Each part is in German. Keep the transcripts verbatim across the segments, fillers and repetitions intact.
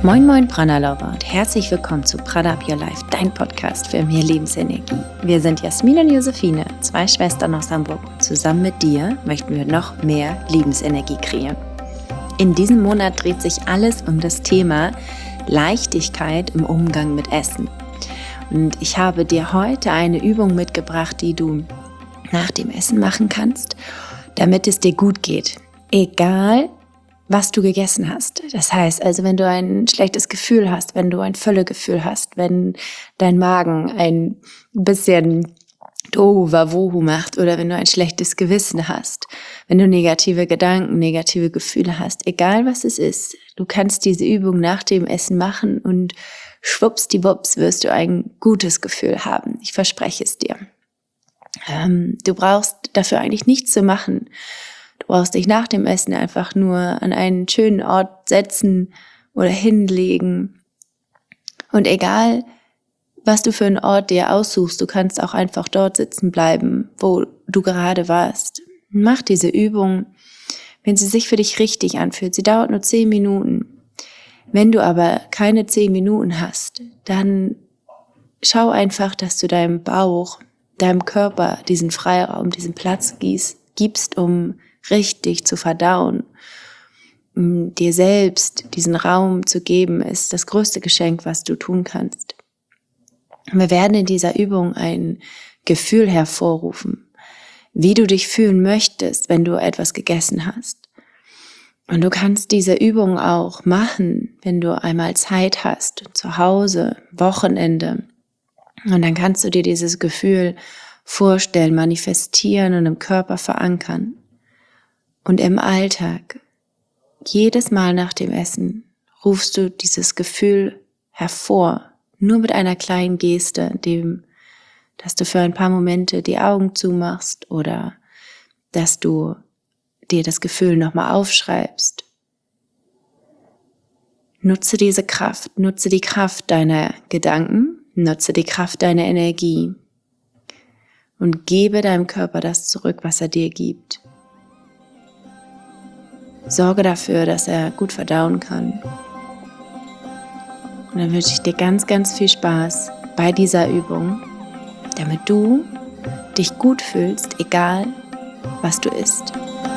Moin Moin Prana Lover und herzlich willkommen zu Prana Up Your Life, dein Podcast für mehr Lebensenergie. Wir sind Jasmin und Josephine, zwei Schwestern aus Hamburg und zusammen mit dir möchten wir noch mehr Lebensenergie kreieren. In diesem Monat dreht sich alles um das Thema Leichtigkeit im Umgang mit Essen. Und ich habe dir heute eine Übung mitgebracht, die du nach dem Essen machen kannst, damit es dir gut geht. Egal, was du gegessen hast. Das heißt also, wenn du ein schlechtes Gefühl hast, wenn du ein Völlegefühl hast, wenn dein Magen ein bisschen Tohuwabohu macht oder wenn du ein schlechtes Gewissen hast, wenn du negative Gedanken, negative Gefühle hast, egal was es ist, du kannst diese Übung nach dem Essen machen und schwuppsdiwupps wirst du ein gutes Gefühl haben. Ich verspreche es dir. Ähm, du brauchst dafür eigentlich nichts zu machen. Du brauchst dich nach dem Essen einfach nur an einen schönen Ort setzen oder hinlegen. Und egal, was du für einen Ort dir aussuchst, du kannst auch einfach dort sitzen bleiben, wo du gerade warst. Mach diese Übung, wenn sie sich für dich richtig anfühlt. Sie dauert nur zehn Minuten. Wenn du aber keine zehn Minuten hast, dann schau einfach, dass du deinem Bauch, deinem Körper diesen Freiraum, diesen Platz gibst, um richtig zu verdauen. Dir selbst diesen Raum zu geben, ist das größte Geschenk, was du tun kannst. Wir werden in dieser Übung ein Gefühl hervorrufen, wie du dich fühlen möchtest, wenn du etwas gegessen hast. Und du kannst diese Übung auch machen, wenn du einmal Zeit hast, zu Hause, Wochenende. Und dann kannst du dir dieses Gefühl vorstellen, manifestieren und im Körper verankern. Und im Alltag, jedes Mal nach dem Essen, rufst du dieses Gefühl hervor, nur mit einer kleinen Geste, dem, dass du für ein paar Momente die Augen zumachst oder dass du dir das Gefühl nochmal aufschreibst. Nutze diese Kraft, nutze die Kraft deiner Gedanken, nutze die Kraft deiner Energie und gebe deinem Körper das zurück, was er dir gibt. Sorge dafür, dass er gut verdauen kann. Und dann wünsche ich dir ganz, ganz viel Spaß bei dieser Übung, damit du dich gut fühlst, egal was du isst.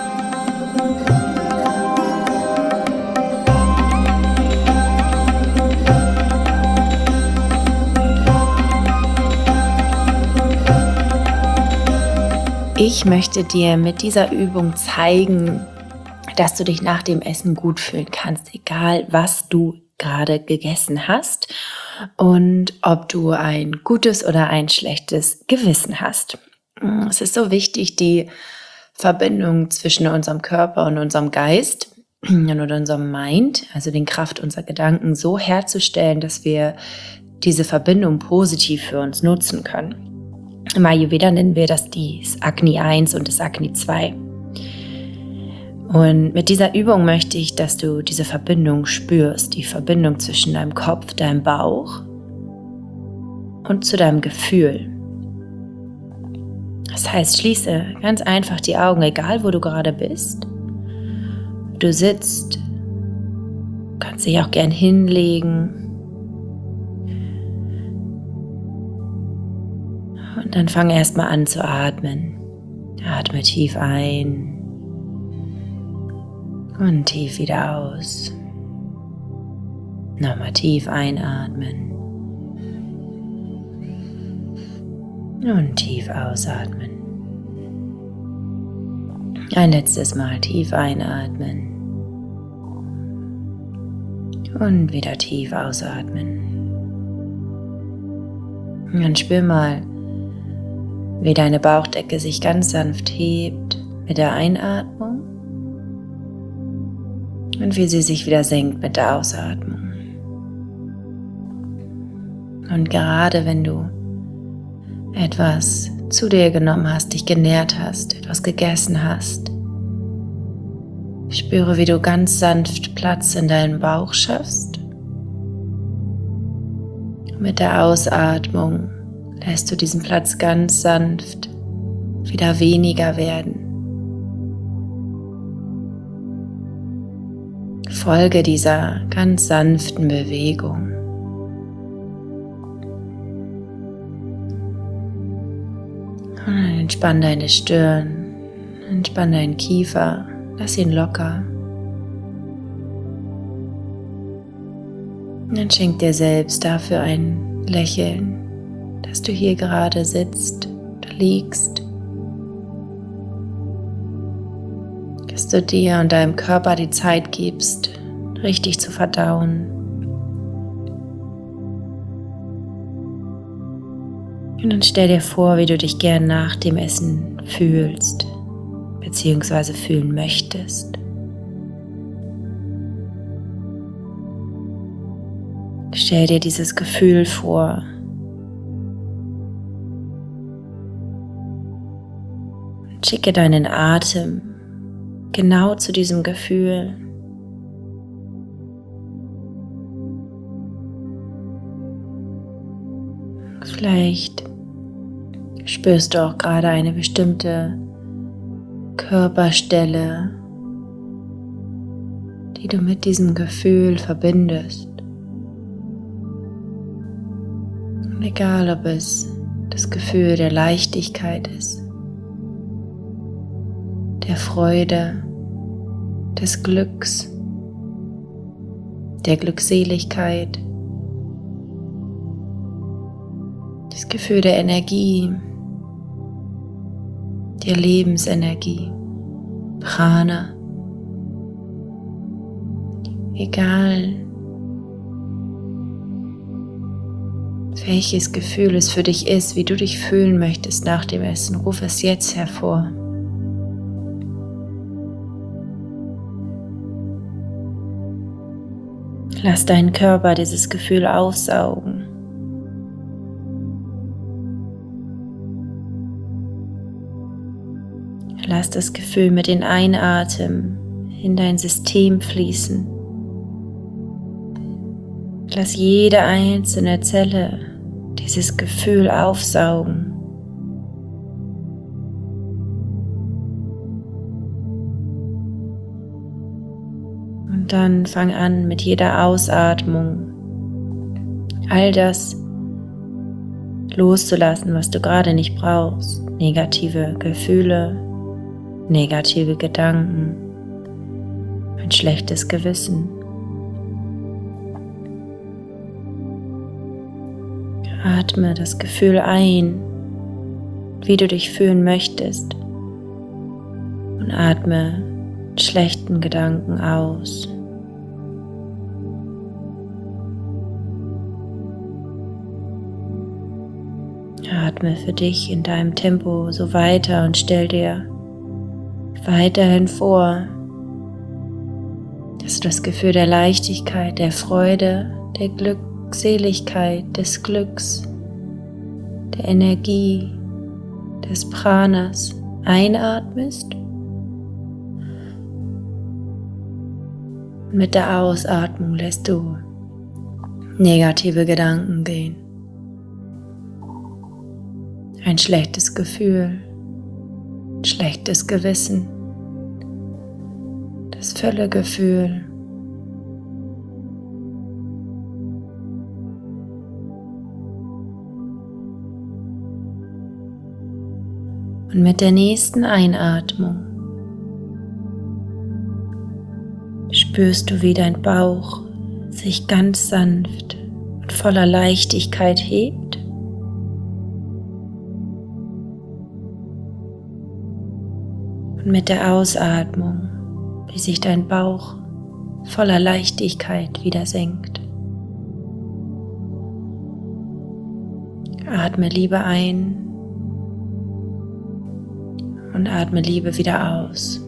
Ich möchte dir mit dieser Übung zeigen, dass du dich nach dem Essen gut fühlen kannst, egal was du gerade gegessen hast und ob du ein gutes oder ein schlechtes Gewissen hast. Es ist so wichtig, die Verbindung zwischen unserem Körper und unserem Geist und unserem Mind, also den Kraft unserer Gedanken, so herzustellen, dass wir diese Verbindung positiv für uns nutzen können. Im Ayurveda nennen wir das das Agni eins und das Agni zwei. Und mit dieser Übung möchte ich, dass du diese Verbindung spürst, die Verbindung zwischen deinem Kopf, deinem Bauch und zu deinem Gefühl. Das heißt, schließe ganz einfach die Augen, egal wo du gerade bist. Du sitzt, kannst dich auch gern hinlegen. Und dann fang erstmal an zu atmen. Atme tief ein. Und tief wieder aus. Nochmal tief einatmen. Und tief ausatmen. Ein letztes Mal tief einatmen. Und wieder tief ausatmen. Und dann spür mal, wie deine Bauchdecke sich ganz sanft hebt mit der Einatmung. Und wie sie sich wieder senkt mit der Ausatmung. Und gerade wenn du etwas zu dir genommen hast, dich genährt hast, etwas gegessen hast, spüre, wie du ganz sanft Platz in deinem Bauch schaffst. Mit der Ausatmung lässt du diesen Platz ganz sanft wieder weniger werden. Folge dieser ganz sanften Bewegung. Und entspann deine Stirn, entspann deinen Kiefer, lass ihn locker. Und dann schenk dir selbst dafür ein Lächeln, dass du hier gerade sitzt oder liegst. Dass du dir und deinem Körper die Zeit gibst, richtig zu verdauen. Und dann stell dir vor, wie du dich gern nach dem Essen fühlst, beziehungsweise fühlen möchtest. Stell dir dieses Gefühl vor. Und schicke deinen Atem genau zu diesem Gefühl. Vielleicht spürst du auch gerade eine bestimmte Körperstelle, die du mit diesem Gefühl verbindest. Und egal, ob es das Gefühl der Leichtigkeit ist, der Freude, des Glücks, der Glückseligkeit, das Gefühl der Energie, der Lebensenergie, Prana. Egal, welches Gefühl es für dich ist, wie du dich fühlen möchtest nach dem Essen, ruf es jetzt hervor. Lass deinen Körper dieses Gefühl aufsaugen. Lass das Gefühl mit dem Einatmen in dein System fließen. Lass jede einzelne Zelle dieses Gefühl aufsaugen. Und dann fang an, mit jeder Ausatmung all das loszulassen, was du gerade nicht brauchst. Negative Gefühle, negative Gedanken, ein schlechtes Gewissen. Atme das Gefühl ein, wie du dich fühlen möchtest, und atme schlechten Gedanken aus. Atme für dich in deinem Tempo so weiter und stell dir weiterhin vor, dass du das Gefühl der Leichtigkeit, der Freude, der Glückseligkeit, des Glücks, der Energie, des Pranas einatmest und mit der Ausatmung lässt du negative Gedanken gehen. Ein schlechtes Gefühl, ein schlechtes Gewissen, das Völlegefühl. Und mit der nächsten Einatmung spürst du, wie dein Bauch sich ganz sanft und voller Leichtigkeit hebt. Und mit der Ausatmung, wie sich dein Bauch voller Leichtigkeit wieder senkt. Atme Liebe ein und atme Liebe wieder aus.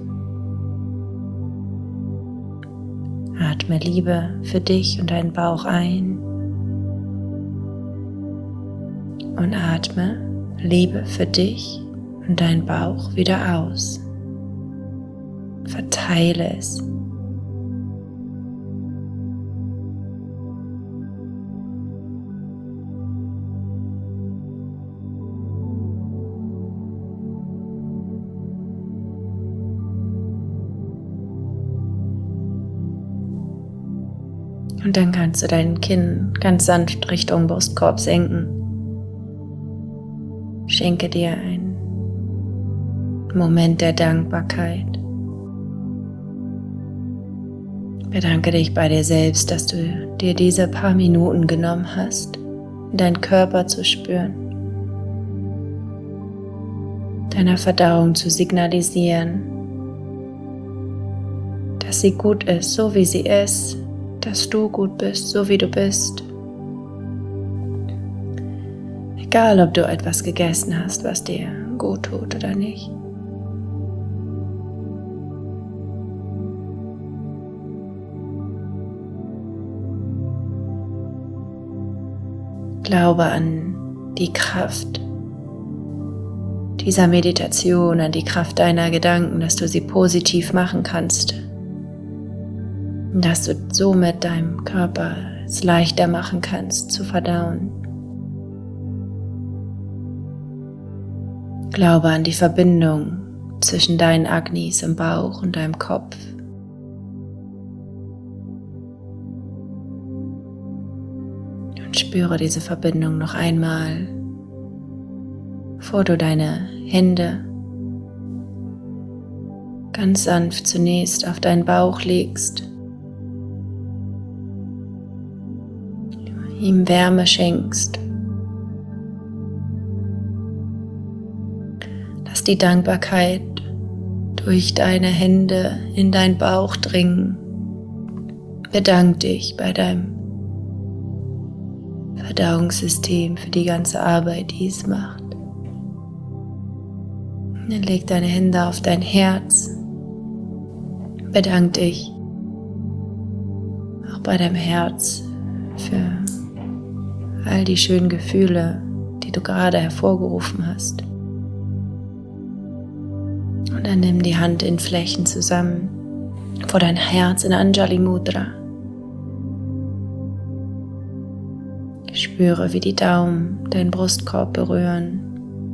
Atme Liebe für dich und deinen Bauch ein und atme Liebe für dich und deinen Bauch wieder aus. Verteile es. Und dann kannst du dein Kinn ganz sanft Richtung Brustkorb senken. Schenke dir einen Moment der Dankbarkeit. Bedanke dich bei dir selbst, dass du dir diese paar Minuten genommen hast, deinen Körper zu spüren, deiner Verdauung zu signalisieren, dass sie gut ist, so wie sie ist, dass du gut bist, so wie du bist. Egal, ob du etwas gegessen hast, was dir gut tut oder nicht. Glaube an die Kraft dieser Meditation, an die Kraft deiner Gedanken, dass du sie positiv machen kannst. Und dass du somit deinem Körper es leichter machen kannst zu verdauen. Glaube an die Verbindung zwischen deinen Agnis im Bauch und deinem Kopf. Und spüre diese Verbindung noch einmal, bevor du deine Hände ganz sanft zunächst auf deinen Bauch legst, ihm Wärme schenkst. Lass die Dankbarkeit durch deine Hände in deinen Bauch dringen. Bedank dich bei deinem Verdauungssystem für die ganze Arbeit, die es macht. Dann leg deine Hände auf dein Herz. Bedank dich auch bei deinem Herz für all die schönen Gefühle, die du gerade hervorgerufen hast. Und dann nimm die Hand in Flächen zusammen vor dein Herz in Anjali Mudra. Spüre, wie die Daumen deinen Brustkorb berühren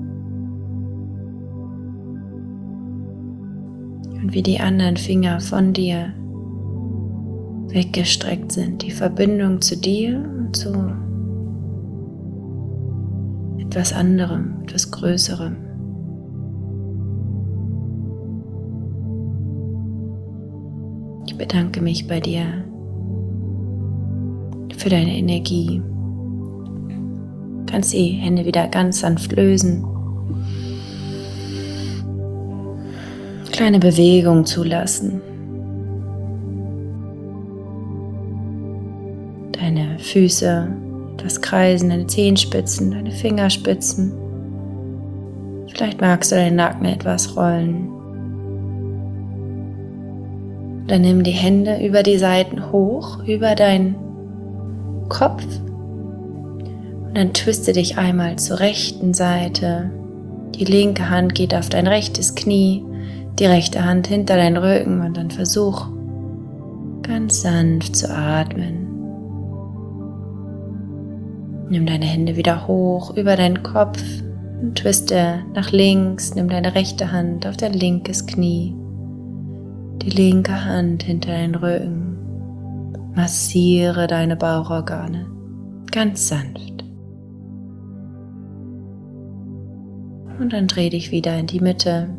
und wie die anderen Finger von dir weggestreckt sind. Die Verbindung zu dir und zu etwas anderem, etwas Größerem. Ich bedanke mich bei dir für deine Energie. Du kannst die Hände wieder ganz sanft lösen. Kleine Bewegung zulassen. Deine Füße, das Kreisen, deine Zehenspitzen, deine Fingerspitzen. Vielleicht magst du deinen Nacken etwas rollen. Dann nimm die Hände über die Seiten hoch, über deinen Kopf. Und dann twiste dich einmal zur rechten Seite. Die linke Hand geht auf dein rechtes Knie, die rechte Hand hinter deinen Rücken und dann versuch ganz sanft zu atmen. Nimm deine Hände wieder hoch über deinen Kopf und twiste nach links. Nimm deine rechte Hand auf dein linkes Knie, die linke Hand hinter deinen Rücken. Massiere deine Bauchorgane ganz sanft. Und dann dreh dich wieder in die Mitte.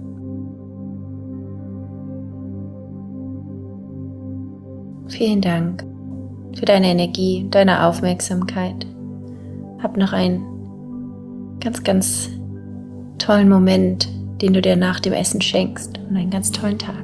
Vielen Dank für deine Energie, deine Aufmerksamkeit. Hab noch einen ganz, ganz tollen Moment, den du dir nach dem Essen schenkst und einen ganz tollen Tag.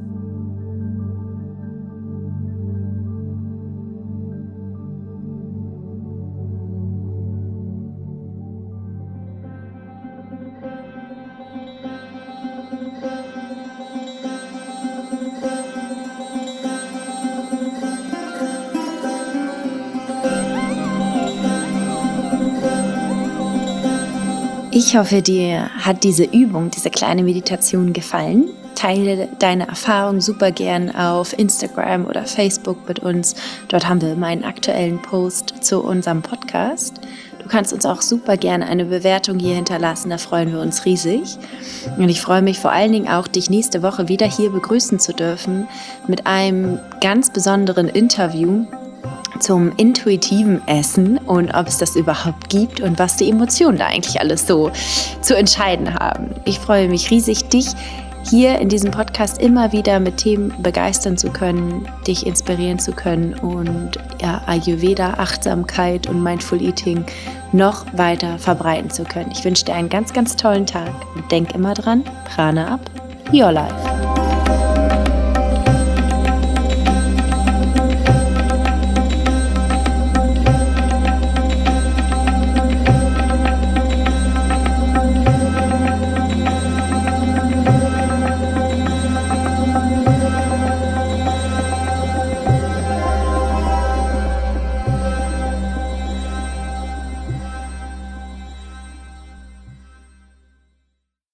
Ich hoffe, dir hat diese Übung, diese kleine Meditation gefallen. Teile deine Erfahrung super gern auf Instagram oder Facebook mit uns. Dort haben wir immer einen aktuellen Post zu unserem Podcast. Du kannst uns auch super gerne eine Bewertung hier hinterlassen, da freuen wir uns riesig. Und ich freue mich vor allen Dingen auch, dich nächste Woche wieder hier begrüßen zu dürfen mit einem ganz besonderen Interview. zum intuitiven Essen und ob es das überhaupt gibt und was die Emotionen da eigentlich alles so zu entscheiden haben. Ich freue mich riesig, dich hier in diesem Podcast immer wieder mit Themen begeistern zu können, dich inspirieren zu können und ja, Ayurveda, Achtsamkeit und Mindful Eating noch weiter verbreiten zu können. Ich wünsche dir einen ganz, ganz tollen Tag und denk immer dran, Prana up, your life.